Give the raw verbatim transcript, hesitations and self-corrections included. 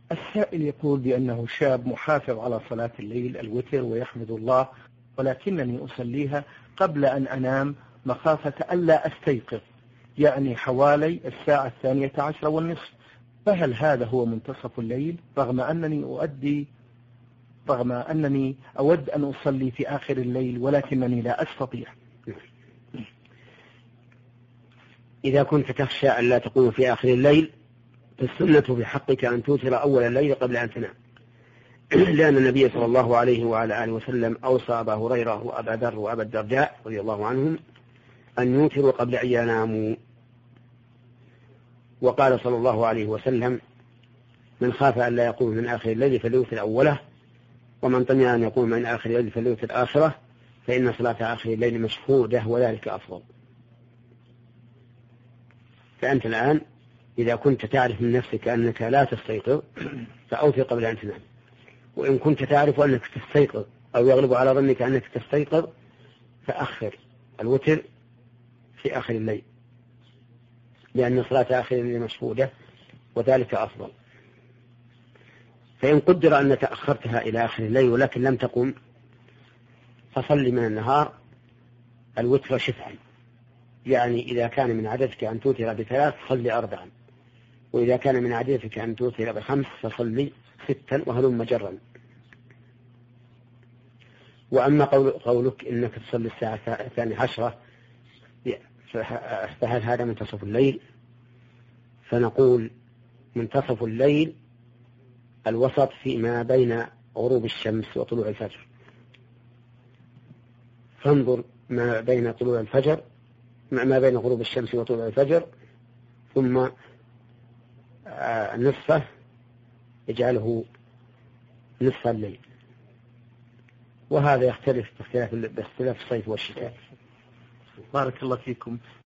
السائل يقول بأنه شاب محافظ على صلاة الليل الوتر ويحمد الله، ولكنني أصليها قبل أن أنام مخافة ألا أستيقظ، يعني حوالي الساعة الثانية عشر والنصف، فهل هذا هو منتصف الليل رغم أنني أؤدي رغم أنني أود أن أصلي في آخر الليل ولكنني لا أستطيع؟ إذا كنت تخشى أن لا تقوم في آخر الليل فالسنة بحقك أن توتر أول الليل قبل أن تنام، لأن النبي صلى الله عليه وعلى آله وسلم أوصى أبا هريرة وأبا ذر وأبا الدرداء رضي الله عنهم أن يوتروا قبل أن يناموا. وقال صلى الله عليه وسلم: من خاف أن لا يقوم من آخر الليل فليوتر أوله، ومن طمع أن يقوم من آخر الليل فليوتر آخره، فإن صلاة آخر الليل مشهودة وذلك أفضل. فأنت الآن إذا كنت تعرف من نفسك أنك لا تستيقظ فأوتر قبل أن تنام، وإن كنت تعرف أنك تستيقظ أو يغلب على ظنك أنك تستيقظ فأخر الوتر في آخر الليل، لأن صلاة آخر الليل مشهودة وذلك أفضل. فإن قدر أن تأخرتها إلى آخر الليل ولكن لم تقم فصل من النهار الوتر شفعا، يعني إذا كان من عادتك أن توتر بثلاث صلي أربعا، وإذا كان من عادتك أن توتر بخمس فصلي ستا، وهلم جرا. وأما قول قولك إنك تصلي الساعة الثانية عشرة فهل هذا منتصف الليل؟ فنقول منتصف الليل الوسط فيما بين غروب الشمس وطلوع الفجر، فانظر ما بين طلوع الفجر ما بين غروب الشمس وطلوع الفجر ثم نصفه اجعله نصف الليل، وهذا يختلف باختلاف الصيف والشتاء. بارك الله فيكم.